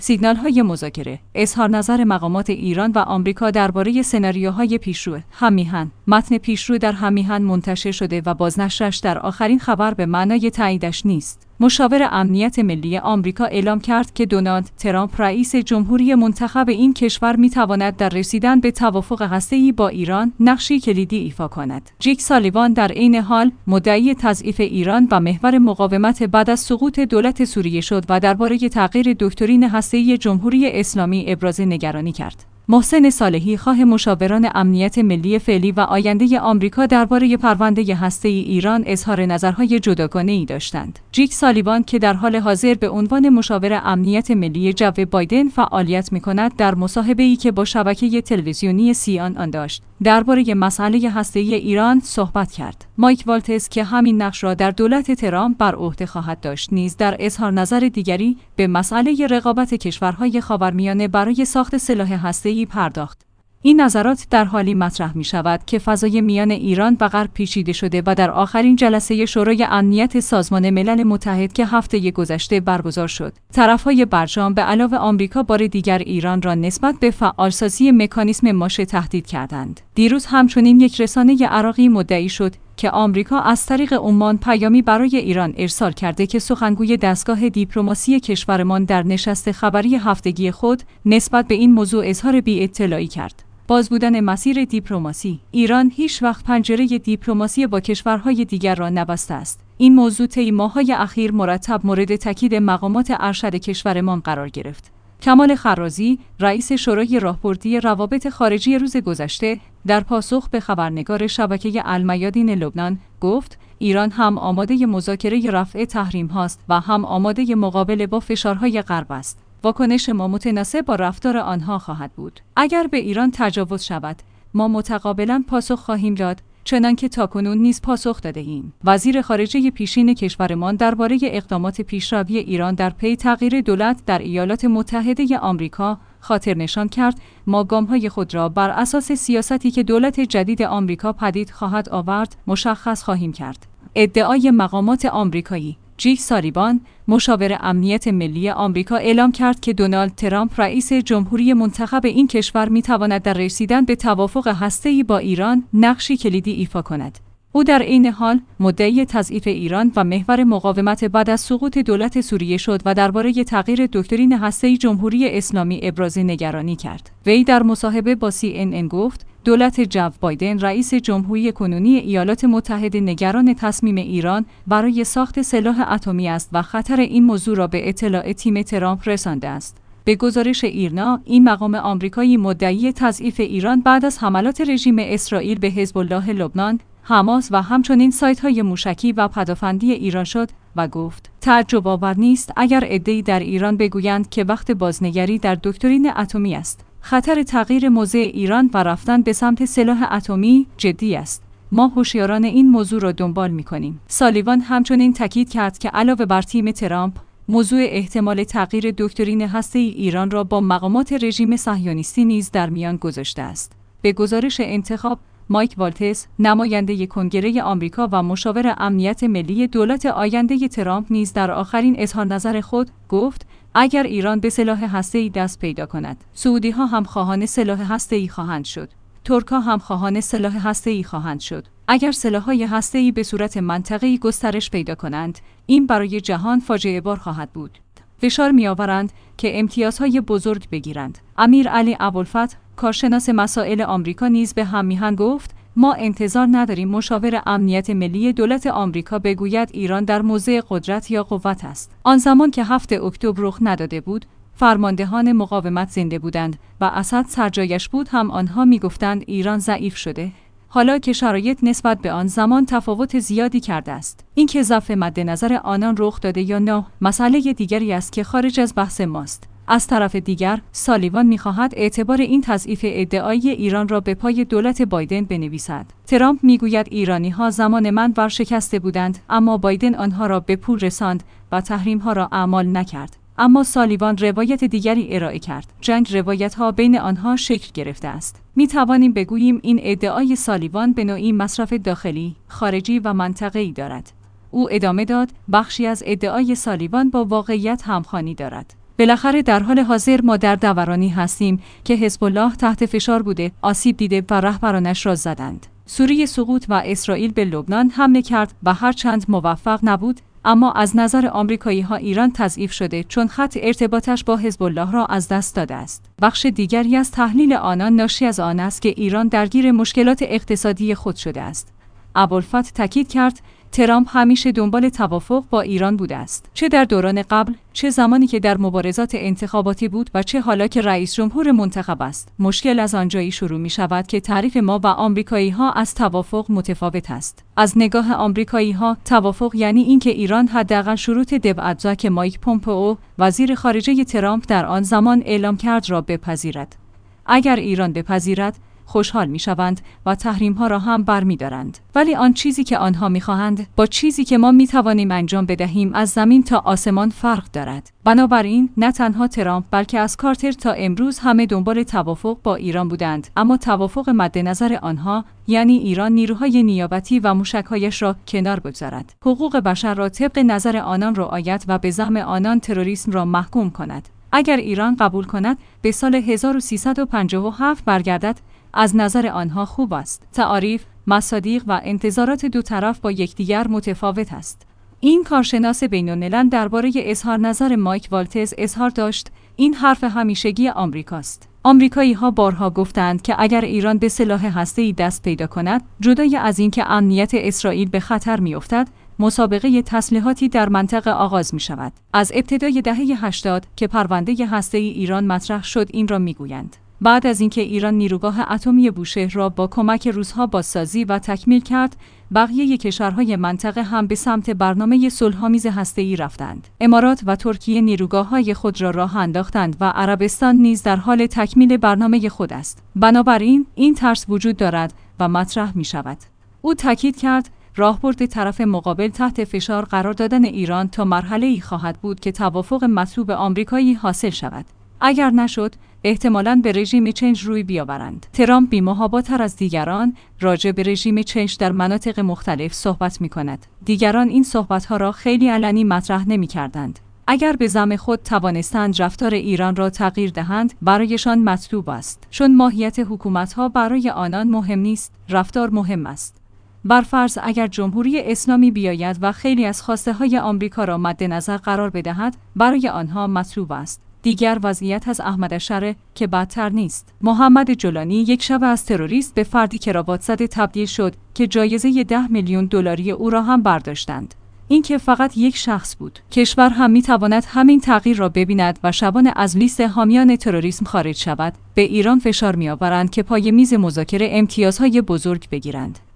سیگنال‌های مذاکره، اظهار نظر مقامات ایران و آمریکا درباره سناریوهای پیشرو هم‌میهن. متن پیشرو در هم‌میهن منتشر شده و بازنشرش در آخرین خبر به معنای تاییدش نیست. مشاور امنیت ملی آمریکا اعلام کرد که دونالد ترامپ رئیس جمهوری منتخب این کشور می‌تواند در رسیدن به توافق هسته‌ای با ایران نقشی کلیدی ایفا کند. جیک سالیوان در عین حال مدعی تضعیف ایران و محور مقاومت بعد از سقوط دولت سوریه شد و درباره تغییر دکترین هسته‌ای جمهوری اسلامی ابراز نگرانی کرد. محسن صالحی خواه مشاوران امنیت ملی فعلی و آینده آمریکا درباره پرونده هسته‌ای ایران اظهار نظرهای جداگانه‌ای داشتند. جیک سالیوان که در حال حاضر به عنوان مشاور امنیت ملی جو بایدن فعالیت می‌کند، در مصاحبه‌ای که با شبکه تلویزیونی CNN داشت، درباره مسئله هسته‌ای ایران صحبت کرد. مایک والتز که همین نقش را در دولت ترامپ بر عهده خواهد داشت، نیز در اظهار نظر دیگری به مسئله رقابت کشورهای خاورمیانه برای ساخت سلاح هسته‌ای پرداخت. این نظرات در حالی مطرح می شود که فضای میان ایران و غرب پیچیده شده و در آخرین جلسه شورای امنیت سازمان ملل متحد که هفته گذشته برگزار شد، طرفهای برجام به علاوه آمریکا بار دیگر ایران را نسبت به فعالسازی مکانیسم ماشه تهدید کردند. دیروز همچنین یک رسانه عراقی مدعی شد که آمریکا از طریق عمان پیامی برای ایران ارسال کرده که سخنگوی دستگاه دیپلماسی کشورمان در نشست خبری هفتگی خود نسبت به این موضوع اظهار بی‌اطلاعی کرد. باز بودن مسیر دیپلماسی. ایران هیچ وقت پنجره دیپلماسی با کشورهای دیگر را نبسته است. این موضوع طی ماه‌های اخیر مرتب مورد تاکید مقامات ارشد کشورمان قرار گرفت. کمال خرازی، رئیس شورای راهبردی روابط خارجی روز گذشته، در پاسخ به خبرنگار شبکه المیادین لبنان گفت: ایران هم آماده مذاکره رفع تحریم هاست و هم آماده مقابله با فشارهای غرب است. واکنش ما متناسب با رفتار آنها خواهد بود. اگر به ایران تجاوز شود، ما متقابلا پاسخ خواهیم داد، چنانکه تاکنون نیز پاسخ داده ایم. وزیر خارجه پیشین کشورمان درباره اقدامات پیشروی ایران در پی تغییر دولت در ایالات متحده آمریکا خاطر نشان کرد: ما گام‌های خود را بر اساس سیاستی که دولت جدید آمریکا پدید خواهد آورد مشخص خواهیم کرد. ادعای مقامات آمریکایی. جیک سالیوان، مشاور امنیت ملی آمریکا اعلام کرد که دونالد ترامپ رئیس جمهوری منتخب این کشور می‌تواند در رسیدن به توافق هسته‌ای با ایران نقشی کلیدی ایفا کند. او در عین حال مدعی تضعیف ایران و محور مقاومت بعد از سقوط دولت سوریه شد و درباره تغییر دکترین هسته‌ای جمهوری اسلامی ابراز نگرانی کرد. وی در مصاحبه با CNN گفت: دولت جو بایدن رئیس جمهوری کنونی ایالات متحده نگران تصمیم ایران برای ساخت سلاح اتمی است و خطر این موضوع را به اطلاع تیم ترامپ رسانده است. به گزارش ایرنا، این مقام آمریکایی مدعی تضعیف ایران بعد از حملات رژیم اسرائیل به حزب الله لبنان، حماس و همچنین سایت‌های موشکی و پدافندی ایران شد و گفت: تعجب آور نیست اگر عده‌ای در ایران بگویند که وقت بازنگری در دکترین اتمی است. خطر تغییر موضع ایران و رفتن به سمت سلاح اتمی جدی است. ما هوشیارانه این موضوع را دنبال می‌کنیم. سالیوان همچنین تاکید کرد که علاوه بر تیم ترامپ، موضوع احتمال تغییر دکترین هسته‌ای ایران را با مقامات رژیم صهیونیستی نیز در میان گذاشته است. به گزارش انتخاب، مایک والتز، نماینده کنگره آمریکا و مشاور امنیت ملی دولت آینده ترامپ نیز در آخرین اظهار نظر خود گفت: اگر ایران به سلاح هسته‌ای دست پیدا کند، سعودی‌ها هم خواهان سلاح هسته‌ای خواهند شد. ترک‌ها هم خواهان سلاح هسته‌ای خواهند شد. اگر سلاح‌های هسته‌ای به صورت منطقه‌ای گسترش پیدا کنند، این برای جهان فاجعه بار خواهد بود. فشار می‌آورند که امتیازهای بزرگ بگیرند. امیر علی ابوالفتح، کارشناس مسائل آمریکا، نیز به هم‌میهن گفت: ما انتظار نداریم مشاور امنیت ملی دولت آمریکا بگوید ایران در موضع قدرت یا قوت است. آن زمان که 7 اکتبر رخ نداده بود، فرماندهان مقاومت زنده بودند و اسد سرجایش بود هم آنها می‌گفتند ایران ضعیف شده. حالا که شرایط نسبت به آن زمان تفاوت زیادی کرده است، اینکه ضعف مد نظر آنان رخ داده یا نه، مسئله دیگری است که خارج از بحث ماست. از طرف دیگر، سالیوان می‌خواهد اعتبار این تضعیف ادعایی ایران را به پای دولت بایدن بنویسد. ترامپ می‌گوید ایرانی‌ها زمان من ورشکسته بودند، اما بایدن آنها را به پول رساند و تحریم‌ها را اعمال نکرد. اما سالیوان روایت دیگری ارائه کرد. جنگ روایت‌ها بین آنها شکل گرفته است. می توانیم بگوییم این ادعای سالیوان به نوعی مصرف داخلی، خارجی و منطقه‌ای دارد. او ادامه داد: بخشی از ادعای سالیوان با واقعیت همخوانی دارد. بالاخره در حال حاضر ما در دورانی هستیم که حزب الله تحت فشار بوده، آسیب دیده و رهبرانش را زدند. سوریه سقوط و اسرائیل به لبنان حمله کرد و هرچند موفق نبود، اما از نظر آمریکایی‌ها ایران تضعیف شده چون خط ارتباطش با حزب الله را از دست داده است. بخش دیگری از تحلیل آنان ناشی از آن است که ایران درگیر مشکلات اقتصادی خود شده است. ابوالفتح تاکید کرد ترامپ همیشه دنبال توافق با ایران بوده است، چه در دوران قبل، چه زمانی که در مبارزات انتخاباتی بود و چه حالا که رئیس جمهور منتخب است. مشکل از آنجایی شروع می شود که تعریف ما و آمریکایی‌ها از توافق متفاوت است. از نگاه آمریکایی‌ها توافق یعنی اینکه ایران حداقل شروط دفعت که مایک پومپئو وزیر خارجه ترامپ در آن زمان اعلام کرد را بپذیرد. اگر ایران بپذیرد خوشحال میشوند و تحریم‌ها را هم برمی‌دارند. ولی آن چیزی که آنها می‌خواهند با چیزی که ما می‌توانیم انجام بدهیم از زمین تا آسمان فرق دارد. بنابراین نه تنها ترامپ بلکه از کارتر تا امروز همه دنبال توافق با ایران بودند، اما توافق مد نظر آنها یعنی ایران نیروهای نیابتی و موشک‌هایش را کنار بگذارد، حقوق بشر را طبق نظر آنان رعایت و به زعم آنان تروریسم را محکوم کند. اگر ایران قبول کند به سال 1357 برگردد، از نظر آنها خوب است. تعاریف، مصادیق و انتظارات دو طرف با یکدیگر متفاوت است. این کارشناس بین‌الملل درباره اظهار نظر مایک والتز اظهار داشت این حرف همیشگی آمریکاست. آمریکایی‌ها بارها گفتند که اگر ایران به سلاح هسته‌ای دست پیدا کند، جدای از اینکه امنیت اسرائیل به خطر می‌افتد، مسابقه تسلیحاتی در منطقه آغاز می‌شود. از ابتدای دهه 80 که پرونده هسته‌ای ایران مطرح شد این را می‌گویند. بعد از اینکه ایران نیروگاه اتمی بوشهر را با کمک روس‌ها بازسازی و تکمیل کرد، بقیه کشورهای منطقه هم به سمت برنامه صلح‌آمیز هسته‌ای رفتند. امارات و ترکیه نیروگاه‌های خود را راه انداختند و عربستان نیز در حال تکمیل برنامه خود است. بنابراین این ترس وجود دارد و مطرح می‌شود. او تاکید کرد راهبرد طرف مقابل تحت فشار قرار دادن ایران تا مرحله‌ای خواهد بود که توافق مطلوب آمریکایی حاصل شود. اگر نشد، احتمالاً به رژیم چنج روی بیاورند. ترامپ بی‌محاباتر از دیگران راجع به رژیم چنج در مناطق مختلف صحبت می‌کند. دیگران این صحبت‌ها را خیلی علنی مطرح نمی‌کردند. اگر به زعم خود توانستند رفتار ایران را تغییر دهند، برایشان مطلوب است. چون ماهیت حکومت‌ها برای آنان مهم نیست، رفتار مهم است. برفرض اگر جمهوری اسلامی بیاید و خیلی از خواسته‌های آمریکا را مد نظر قرار بدهد، برای آنها مطلوب است. دیگر وضعیت از احمدشره که بدتر نیست. محمد جولانی یک شب از تروریست به فردی کراوات زده تبدیل شد که جایزه 10 میلیون دلاری او را هم برداشتند. این که فقط یک شخص بود. کشور هم میتواند همین تغییر را ببیند و شبانه از لیست حامیان تروریسم خارج شود. به ایران فشار میآورند که پای میز مذاکره امتیازهای بزرگ بگیرند.